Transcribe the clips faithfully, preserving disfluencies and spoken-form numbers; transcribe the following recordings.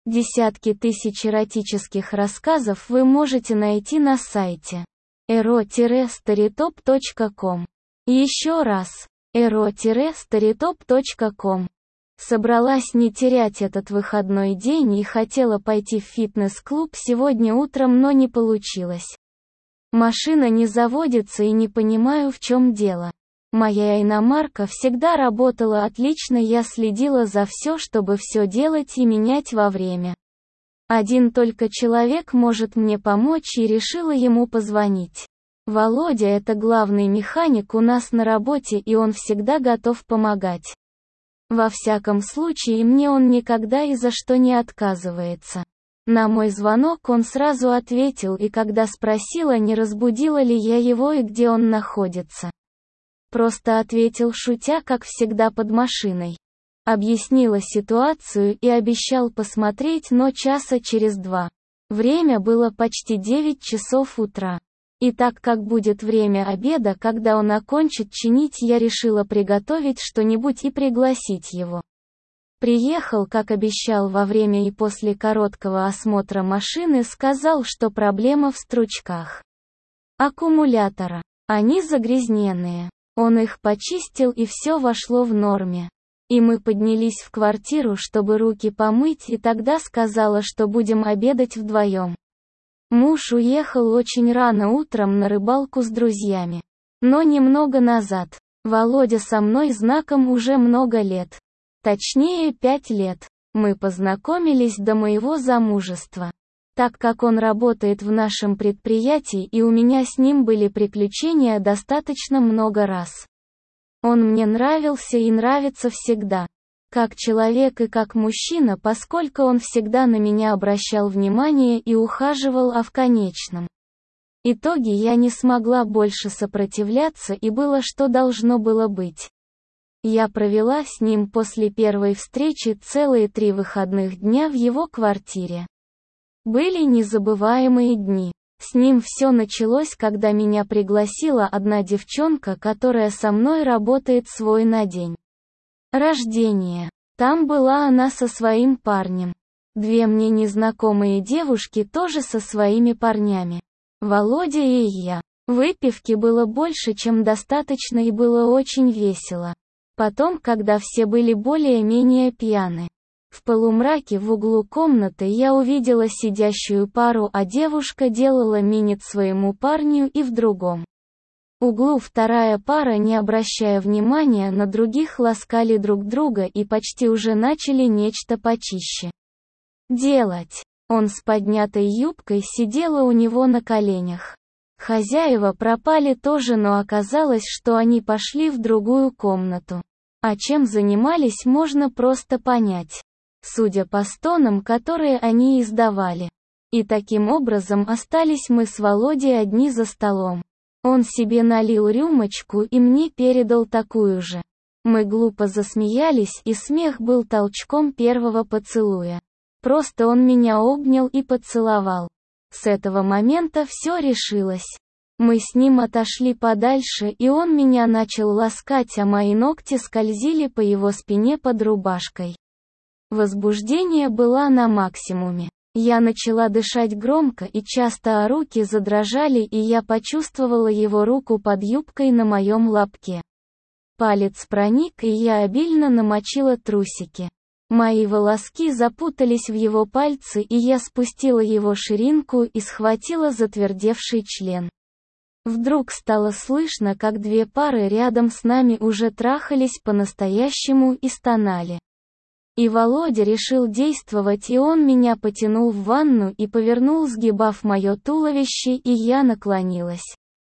Десятки тысяч эротических рассказов вы можете найти на сайте эро старитоп точка ком. Еще раз, эро старитоп точка ком. Собралась не терять этот выходной день и хотела пойти в фитнес-клуб сегодня утром, но не получилось. Машина не заводится и не понимаю, в чем дело. Моя иномарка всегда работала отлично, я следила за все, чтобы все делать и менять во время. Один только человек может мне помочь, и решила ему позвонить. Володя — это главный механик у нас на работе, и он всегда готов помогать. Во всяком случае, мне он никогда и за что не отказывается. На мой звонок он сразу ответил, и когда спросила, не разбудила ли я его и где он находится, просто ответил, шутя, как всегда, под машиной. Объяснила ситуацию и обещал посмотреть, но часа через два. Время было почти девять часов утра. И так как будет время обеда, когда он окончит чинить, я решила приготовить что-нибудь и пригласить его. Приехал, как обещал, во время и после короткого осмотра машины сказал, что проблема в стручках аккумулятора. Они загрязненные. Он их почистил, и все вошло в норме. И мы поднялись в квартиру, чтобы руки помыть, и тогда сказала, что будем обедать вдвоем. Муж уехал очень рано утром на рыбалку с друзьями. Но немного назад. Володя со мной знаком уже много лет. Точнее, пять лет. Мы познакомились до моего замужества. Так как он работает в нашем предприятии, и у меня с ним были приключения достаточно много раз. Он мне нравился и нравится всегда. Как человек и как мужчина, поскольку он всегда на меня обращал внимание и ухаживал, а в конечном итоге я не смогла больше сопротивляться, и было, что должно было быть. Я провела с ним после первой встречи целые три выходных дня в его квартире. Были незабываемые дни. С ним все началось, когда меня пригласила одна девчонка, которая со мной работает, свой на день рождения. Там была она со своим парнем. Две мне незнакомые девушки тоже со своими парнями. Володя и я. Выпивки было больше, чем достаточно, и было очень весело. Потом, когда все были более-менее пьяны, в полумраке в углу комнаты я увидела сидящую пару, а девушка делала минет своему парню, и в другом углу вторая пара, не обращая внимания на других, ласкали друг друга и почти уже начали нечто почище делать. Он с поднятой юбкой сидела у него на коленях. Хозяева пропали тоже, но оказалось, что они пошли в другую комнату. А чем занимались, можно просто понять, судя по стонам, которые они издавали. И таким образом остались мы с Володей одни за столом. Он себе налил рюмочку и мне передал такую же. Мы глупо засмеялись, и смех был толчком первого поцелуя. Просто он меня обнял и поцеловал. С этого момента все решилось. Мы с ним отошли подальше, и он меня начал ласкать, а мои ногти скользили по его спине под рубашкой. Возбуждение было на максимуме. Я начала дышать громко и часто, а руки задрожали, и я почувствовала его руку под юбкой на моем лобке. Палец проник, и я обильно намочила трусики. Мои волоски запутались в его пальцы, и я спустила его ширинку и схватила затвердевший член. Вдруг стало слышно, как две пары рядом с нами уже трахались по-настоящему и стонали. И Володя решил действовать, и он меня потянул в ванну и повернул, сгибав мое туловище, и я наклонилась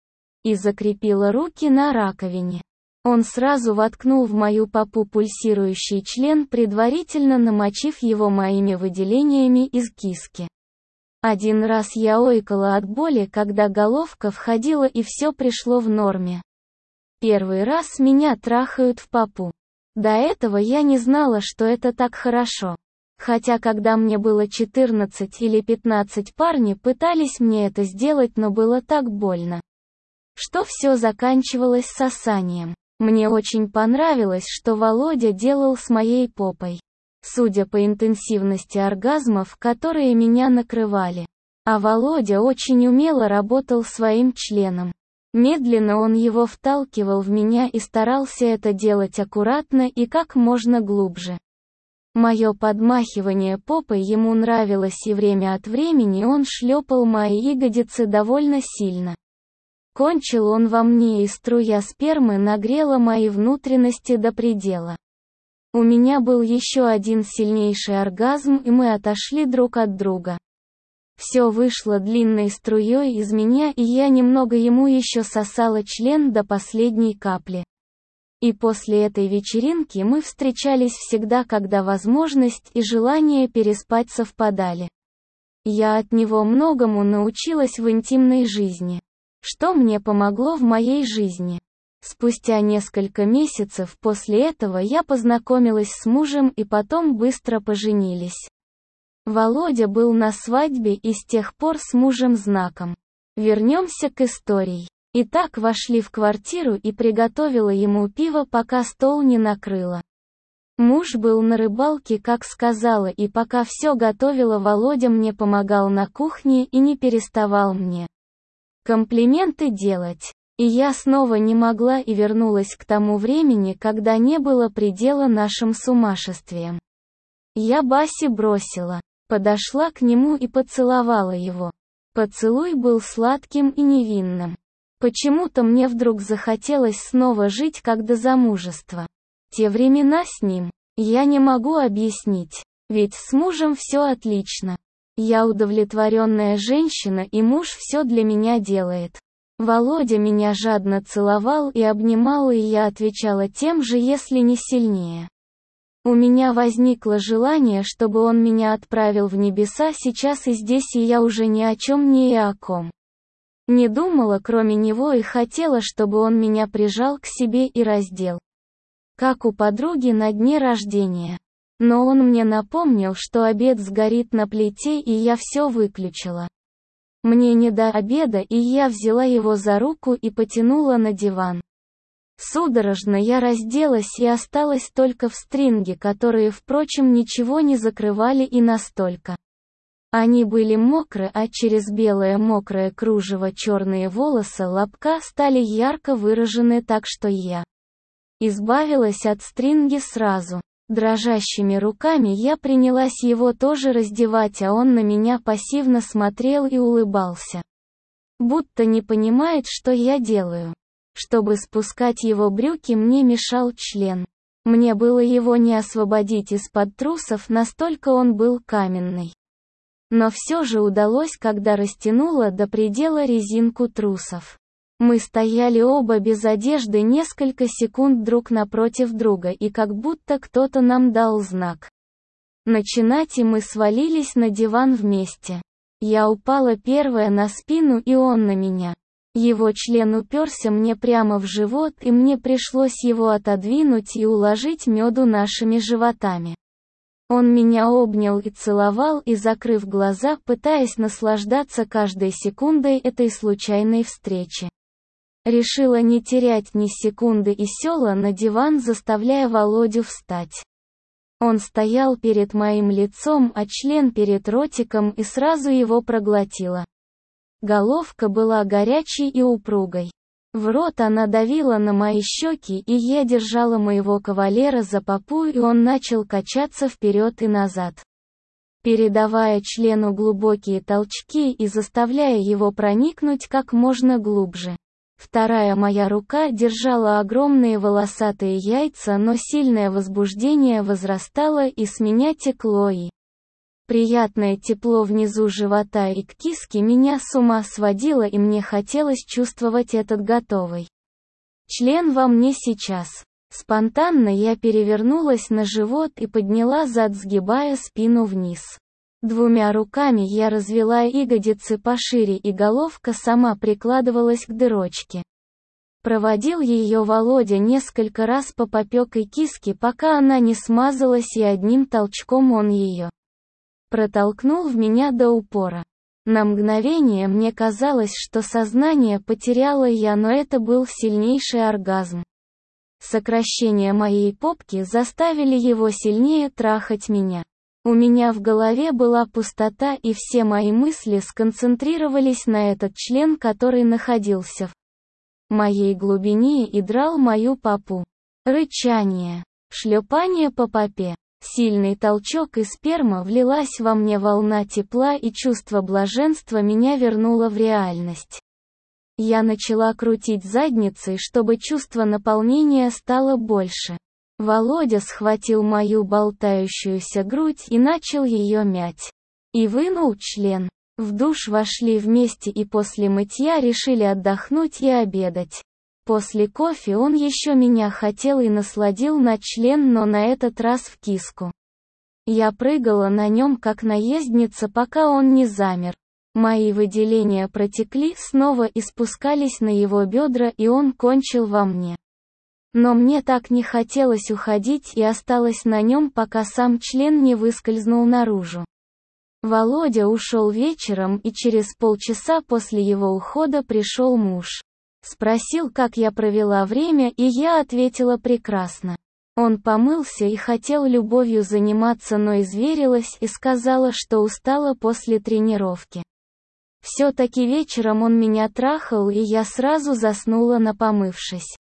и закрепила руки на раковине. Он сразу воткнул в мою попу пульсирующий член, предварительно намочив его моими выделениями из киски. Один раз я ойкала от боли, когда головка входила, и все пришло в норме. Первый раз меня трахают в попу. До этого я не знала, что это так хорошо. Хотя когда мне было четырнадцать или пятнадцать, парни пытались мне это сделать, но было так больно, что все заканчивалось сосанием. Мне очень понравилось, что Володя делал с моей попой. судя по интенсивности оргазмов, которые меня накрывали. А Володя очень умело работал своим членом. Медленно он его вталкивал в меня и старался это делать аккуратно и как можно глубже. Мое подмахивание попой ему нравилось, и время от времени он шлепал мои ягодицы довольно сильно. Кончил он во мне, и струя спермы нагрела мои внутренности до предела. У меня был еще один сильнейший оргазм, и мы отошли друг от друга. Все вышло длинной струей из меня, и я немного ему еще сосала член до последней капли. И после этой вечеринки мы встречались всегда, когда возможность и желание переспать совпадали. Я от него многому научилась в интимной жизни. Что мне помогло в моей жизни? Спустя несколько месяцев после этого я познакомилась с мужем, и потом быстро поженились. Володя был на свадьбе, и с тех пор с мужем знаком. Вернемся к истории. Итак, вошли в квартиру и приготовила ему пиво, пока стол не накрыла. Муж был на рыбалке, как сказала, и пока все готовила, Володя мне помогал на кухне и не переставал мне комплименты делать. И я снова не могла и вернулась к тому времени, когда не было предела нашим сумасшествиям. Я Баси бросила. Подошла к нему и поцеловала его. Поцелуй был сладким и невинным. Почему-то мне вдруг захотелось снова жить как до замужества. Те времена с ним. Я не могу объяснить. Ведь с мужем все отлично. Я удовлетворенная женщина, и муж все для меня делает. Володя меня жадно целовал и обнимал, и я отвечала тем же, если не сильнее. У меня возникло желание, чтобы он меня отправил в небеса сейчас и здесь, и я уже ни о чем не и о ком не думала, кроме него, и хотела, чтобы он меня прижал к себе и раздел. Как у подруги на дне рождения. Но он мне напомнил, что обед сгорит на плите, и я все выключила. Мне не до обеда, и я взяла его за руку и потянула на диван. Судорожно я разделась и осталась только в стринге, которые, впрочем, ничего не закрывали, и настолько они были мокры, а через белое мокрое кружево черные волосы лобка стали ярко выражены, так что я избавилась от стринги сразу. Дрожащими руками я принялась его тоже раздевать, а он на меня пассивно смотрел и улыбался. Будто не понимает, что я делаю. Чтобы спускать его брюки, мне мешал член. Мне было его не освободить из-под трусов, настолько он был каменный. Но все же удалось, когда растянула до предела резинку трусов. Мы стояли оба без одежды несколько секунд друг напротив друга, и как будто кто-то нам дал знак начинать, и мы свалились на диван вместе. Я упала первая на спину, и он на меня. Его член уперся мне прямо в живот, и мне пришлось его отодвинуть и уложить меду нашими животами. Он меня обнял и целовал, и закрыв глаза, пытаясь наслаждаться каждой секундой этой случайной встречи. Решила не терять ни секунды и села на диван, заставляя Володю встать. Он стоял перед моим лицом, а член перед ротиком, и сразу его проглотила. Головка была горячей и упругой. В рот она давила на мои щеки, и я держала моего кавалера за попу, и он начал качаться вперед и назад, передавая члену глубокие толчки и заставляя его проникнуть как можно глубже. Вторая моя рука держала огромные волосатые яйца, но сильное возбуждение возрастало, и с меня текло, и приятное тепло внизу живота и к киске меня с ума сводило, и мне хотелось чувствовать этот готовый член во мне сейчас. Спонтанно я перевернулась на живот и подняла зад, сгибая спину вниз. Двумя руками я развела ягодицы пошире, и головка сама прикладывалась к дырочке. Проводил ее Володя несколько раз по попекой киски, пока она не смазалась, и одним толчком он ее протолкнул в меня до упора. На мгновение мне казалось, что сознание потеряла я, но это был сильнейший оргазм. Сокращения моей попки заставили его сильнее трахать меня. У меня в голове была пустота, и все мои мысли сконцентрировались на этот член, который находился в моей глубине и драл мою попу. Рычание. Шлепание по попе. Сильный толчок, и сперма влилась во мне, волна тепла и чувство блаженства меня вернуло в реальность. Я начала крутить задницей, чтобы чувство наполнения стало больше. Володя схватил мою болтающуюся грудь и начал ее мять. И вынул член. В душ вошли вместе и после мытья решили отдохнуть и обедать. После кофе он еще меня хотел и насладил на член, но на этот раз в киску. Я прыгала на нем как наездница, пока он не замер. Мои выделения протекли снова и спускались на его бедра, и он кончил во мне. Но мне так не хотелось уходить, и осталось на нем, пока сам член не выскользнул наружу. Володя ушел вечером, и через полчаса после его ухода пришел муж. Спросил, как я провела время, и я ответила: прекрасно. Он помылся и хотел любовью заниматься, но изверилась и сказала, что устала после тренировки. Все-таки вечером он меня трахал, и я сразу заснула, напомывшись.